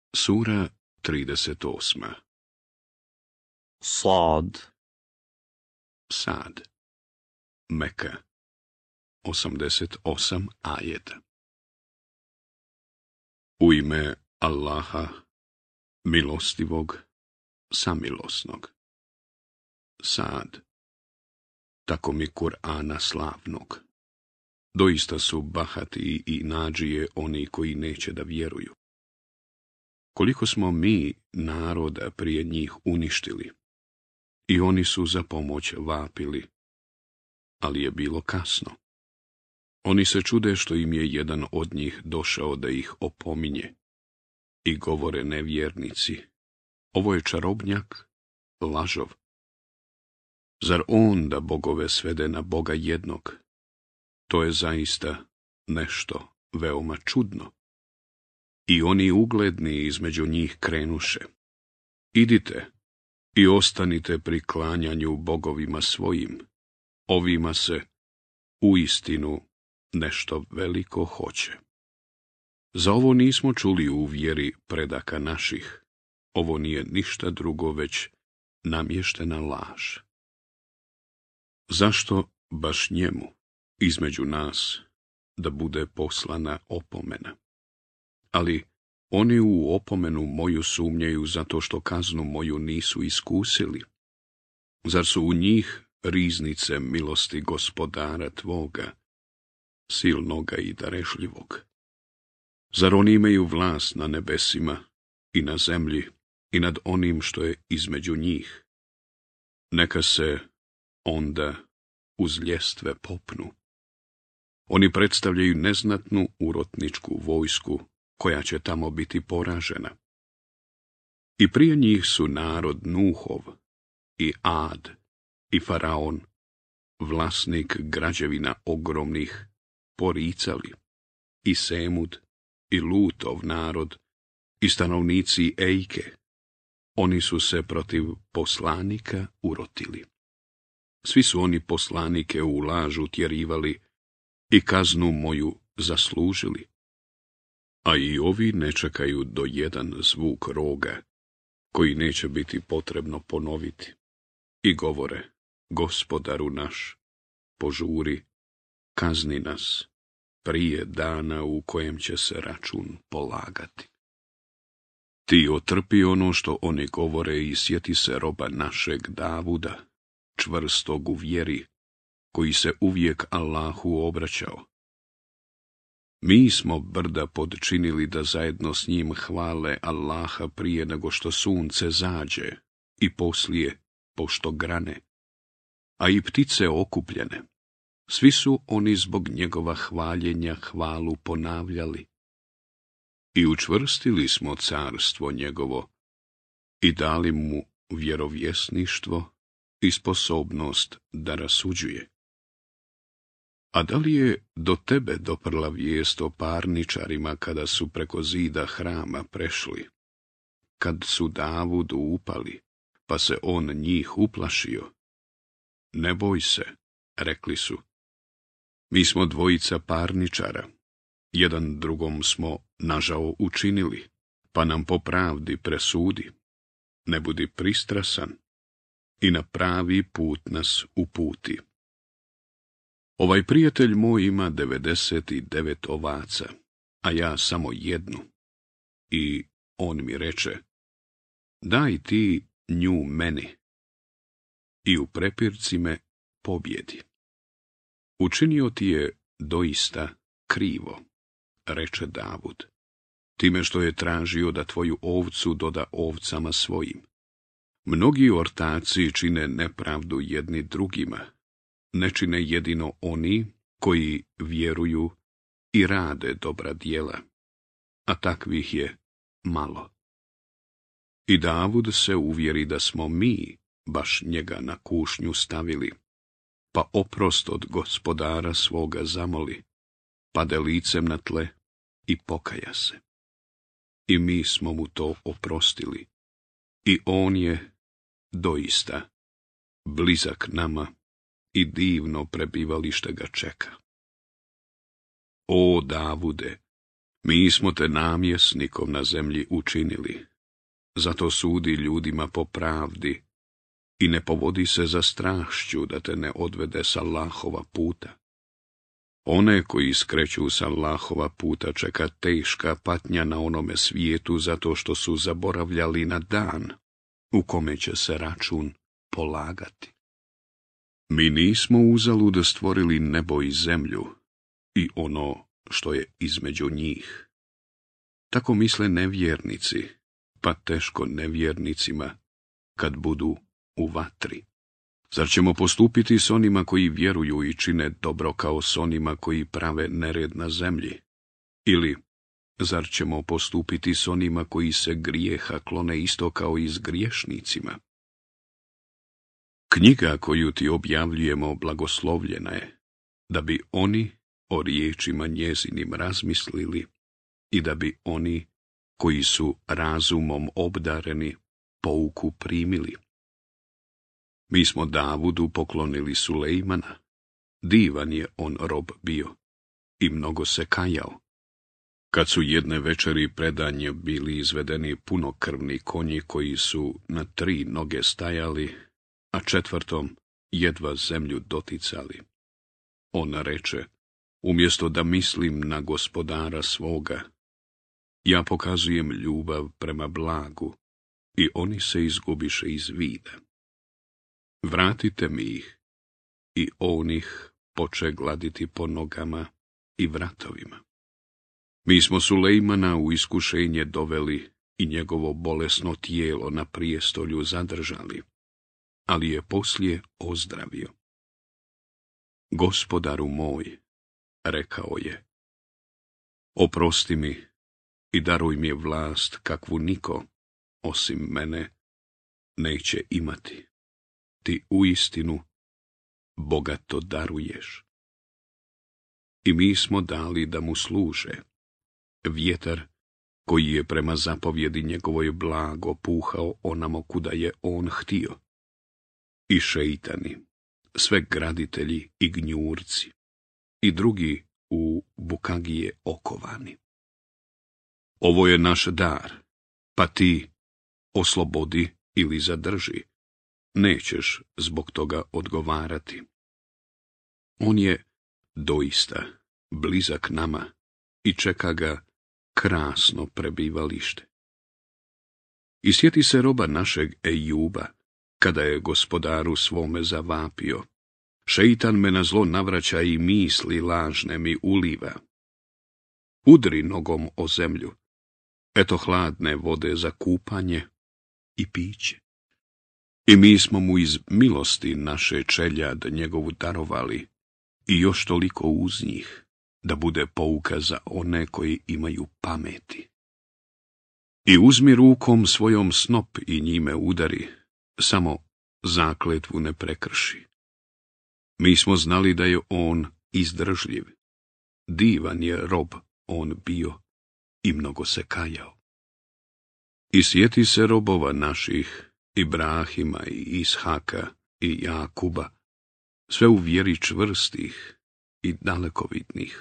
Sura 38. Sad. Sad. Meka. 88 ajeta. U ime Allaha, milostivog, samilosnog. Sad. Tako mi Kur'ana slavnog. Doista su bahati i nadžije oni koji neće da vjeruju. Koliko smo mi naroda prije njih uništili, i oni su za pomoć vapili, ali je bilo kasno. Oni se čude što im je jedan od njih došao da ih opominje, i govore nevjernici, ovo je čarobnjak, lažov. Zar on da bogove svede na Boga jednog? To je zaista nešto veoma čudno. I oni ugledni između njih krenuše. Idite i ostanite pri klanjanju bogovima svojim. Ovima se uistinu nešto veliko hoće. Za ovo nismo čuli u vjeri predaka naših. Ovo nije ništa drugo već namještena laž. Zašto baš njemu, između nas, da bude poslana opomena? Ali oni u opomenu moju sumnjaju zato što kaznu moju nisu iskusili. Zar su u njih riznice milosti gospodara tvoga, silnoga i darešljivog? Zar oni imaju vlast na nebesima i na zemlji i nad onim što je između njih? Neka se onda uz ljestve popnu. Oni predstavljaju neznatnu urotničku vojsku koja će tamo biti poražena. I prije njih su narod Nuhov, i Ad, i Faraon, vlasnik građevina ogromnih, poricali, i Semud, i Lutov narod, i stanovnici Ejke. Oni su se protiv poslanika urotili. Svi su oni poslanike u lažu tjerivali i kaznu moju zaslužili. A i ovi ne čekaju do jedan zvuk roga, koji neće biti potrebno ponoviti. I govore, Gospodaru naš, požuri, kazni nas, prije dana u kojem će se račun polagati. Ti otrpi ono što oni govore i sjeti se roba našeg Davuda, čvrstog u vjeri, koji se uvijek Allahu obraćao. Mi smo brda podčinili da zajedno s njim hvale Allaha prije nego što sunce zađe i poslije pošto grane, a i ptice okupljene. Svi su oni zbog njegova hvaljenja hvalu ponavljali. I učvrstili smo carstvo njegovo i dali mu vjerovjesništvo i sposobnost da rasuđuje. A da li je do tebe doprla vijest o parničarima kada su preko zida hrama prešli, kad su Davudu upali, pa se on njih uplašio? Ne boj se, rekli su. Mi smo dvojica parničara, jedan drugom smo nažao učinili, pa nam po pravdi presudi. Ne budi pristrasan i na pravi put nas uputi. Ovaj prijatelj moj ima 99 ovaca, a ja samo jednu. I on mi reče, daj ti nju meni. I u prepirci me pobjedi. Učinio ti je doista krivo, reče Davud, time što je tražio da tvoju ovcu doda ovcama svojim. Mnogi ortaci čine nepravdu jedni drugima, ne čine jedino oni koji vjeruju i rade dobra djela, a takvih je malo. I Davud se uvjeri da smo mi baš njega na kušnju stavili, pa oprost od gospodara svoga zamoli, pade licem na tle i pokaja se. I mi smo mu to oprostili, i on je doista blizak nama i divno prebivalište ga čeka. O Davude, Mi smo te namjesnikom na zemlji učinili, zato sudi ljudima po pravdi i ne povodi se za strašću da te ne odvede s Allahova puta. One koji skreću s Allahova puta čeka teška patnja na onome svijetu zato što su zaboravljali na dan u kome će se račun polagati. Mi nismo uzalud stvorili nebo i zemlju i ono što je između njih. Tako misle nevjernici, pa teško nevjernicima kad budu u vatri. Zar ćemo postupiti s onima koji vjeruju i čine dobro kao s onima koji prave nered na zemlji? Ili, zar ćemo postupiti s onima koji se grijeha klone isto kao i s griješnicima? Knjiga koju ti objavljujemo blagoslovljena je, da bi oni o riječima njezinim razmislili i da bi oni koji su razumom obdareni pouku primili. Mi smo Davudu poklonili Sulejmana, divan je on rob bio i mnogo se kajao. Kad su jedne večeri predanje bili izvedeni punokrvni konji koji su na 3 noge stajali, a 4. jedva zemlju doticali. On reče, umjesto da mislim na gospodara svoga, ja pokazujem ljubav prema blagu i oni se izgubiše iz vida. Vratite mi ih i on ih poče gladiti po nogama i vratovima. Mi smo Sulejmana u iskušenje doveli i njegovo bolesno tijelo na prijestolju zadržali, ali je poslije ozdravio. Gospodaru moj, rekao je, oprosti mi i daruj mi vlast kakvu niko, osim mene, neće imati. Ti uistinu bogato daruješ. I mi smo dali da mu služe. Vjetar koji je prema zapovjedi njegovoj blago puhao onamo kuda je on htio. I šeitani, sve graditelji i gnjurci, i drugi u bukagije okovani. Ovo je naš dar, pa ti oslobodi ili zadrži. Nećeš zbog toga odgovarati. On je doista blizak nama i čeka ga krasno prebivalište. I sjeti se roba našeg Ejuba, kada je gospodaru svome zavapio. Šeitan me na zlo navraća i misli lažne mi uliva. Udri nogom o zemlju, eto hladne vode za kupanje i piće. I mi smo mu iz milosti naše čeljad njegovu darovali i još toliko uz njih, da bude pouka za one koji imaju pameti. I uzmi rukom svojom snop i njime udari, samo zakletvu ne prekrši. Mi smo znali da je on izdržljiv. Divan je rob on bio i mnogo se kajao. I sjeti se robova naših, Ibrahima i Ishaka i Jakuba, sve u vjeri čvrstih i dalekovidnih.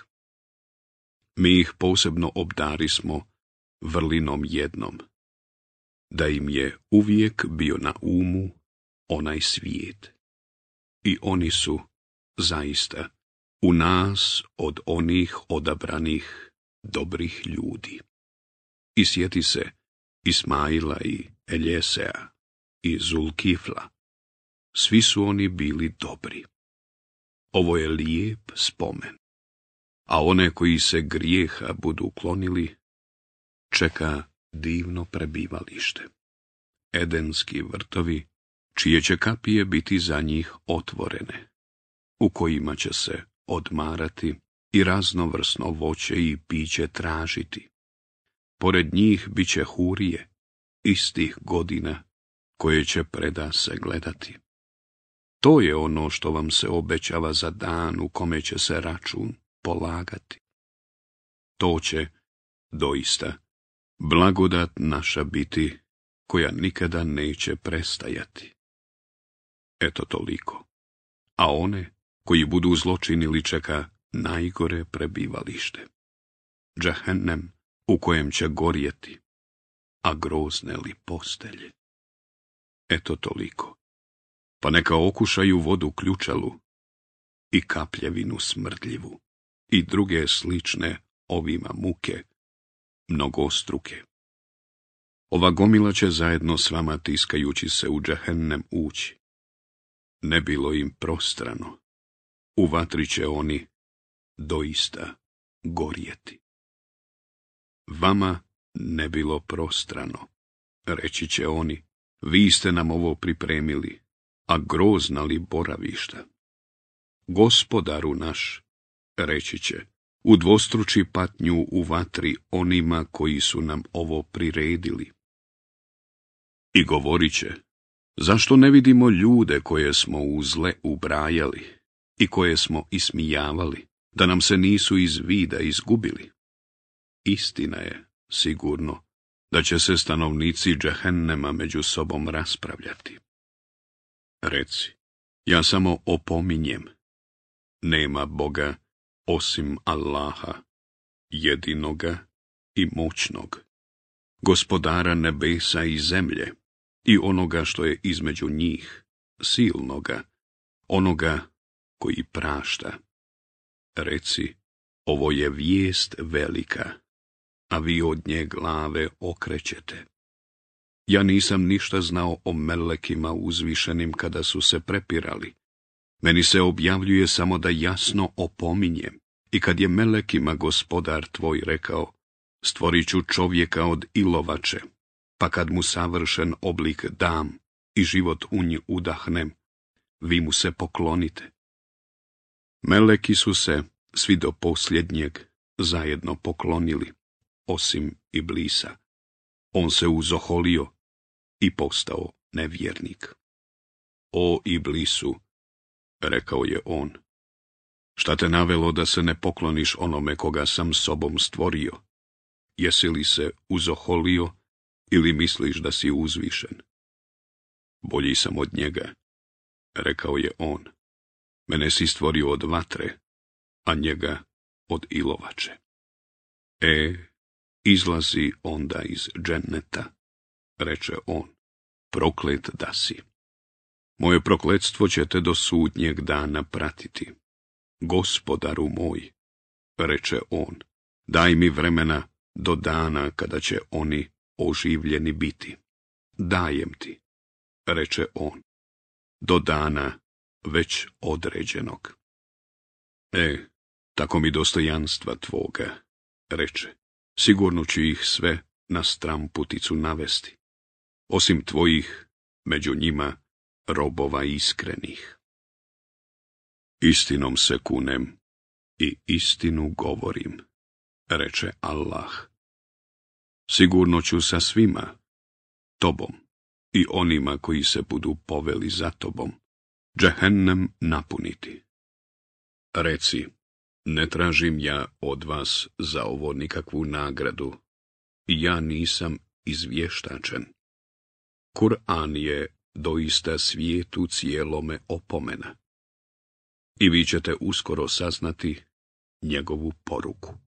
Mi ih posebno obdarismo vrlinom jednom, da im je uvijek bio na umu onaj svijet. I oni su, zaista, u nas od onih odabranih dobrih ljudi. I sjeti se Ismaila i Eljesea i Zulkifla. Svi su oni bili dobri. Ovo je lijep spomen. A one koji se grijeha budu uklonili, čeka divno prebivalište. Edenski vrtovi, čije će kapije biti za njih otvorene, u kojima će se odmarati i raznovrsno voće i piće tražiti. Pored njih bit će hurije, istih godina, koje će preda se gledati. To je ono što vam se obećava za dan u kome će se račun polagati. To će, doista, blagodat naša biti, koja nikada neće prestajati. Eto toliko. A one koji budu zločinili čeka najgore prebivalište. Džehennem u kojem će gorjeti, a grozne li postelje. Eto toliko. Pa neka okušaju vodu ključalu i kapljevinu smrdljivu i druge slične ovima muke, mnogostruke. Ova gomila će zajedno s vama tiskajući se u džehennem ući. Ne bilo im prostrano, u vatri će oni doista gorjeti. Vama ne bilo prostrano, reći će oni, vi ste nam ovo pripremili, a grozna li boravišta. Gospodaru naš, reći će, udvostruči patnju u vatri onima koji su nam ovo priredili. I govorit će, zašto ne vidimo ljude koje smo u zle ubrajali i koje smo ismijavali, da nam se nisu iz vida izgubili? Istina je, sigurno, da će se stanovnici džehennema među sobom raspravljati. Reci, ja samo opominjem, nema Boga osim Allaha, jedinoga i moćnog, gospodara nebesa i zemlje i onoga što je između njih, silnoga, onoga koji prašta. Reci, ovo je vijest velika, a vi od nje glave okrećete. Ja nisam ništa znao o melekima uzvišenim kada su se prepirali. Meni se objavljuje samo da jasno opominjem. I kad je melekima gospodar tvoj rekao, stvorit ću čovjeka od ilovače, pa kad mu savršen oblik dam i život u nji udahnem, vi mu se poklonite. Meleki su se, svi do posljednjeg, zajedno poklonili, osim Iblisa. On se uzoholio i postao nevjernik. O Iblisu, rekao je on, šta te navelo da se ne pokloniš onome koga sam sobom stvorio? Jesi li se uzoholio ili misliš da si uzvišen? Bolji sam od njega, rekao je on. Mene si stvorio od vatre, a njega od ilovače. Izlazi onda iz dženneta, reče on, proklet da si. Moje prokletstvo će te do sudnjeg dana pratiti. Gospodaru moj, reče on, daj mi vremena do dana kada će oni oživljeni biti. Dajem ti, reče on, do dana već određenog. Tako mi dostojanstva tvoga, reče, sigurno ću ih sve na stramputicu navesti, osim tvojih, među njima, robova iskrenih. Istinom se kunem i istinu govorim, reče Allah. Sigurno ću sa svima, tobom i onima koji se budu poveli za tobom, džehennem napuniti. Reci, ne tražim ja od vas za ovo nikakvu nagradu, i ja nisam izvještačen. Kur'an je doista svijetu cijelome opomena, i vi ćete uskoro saznati njegovu poruku.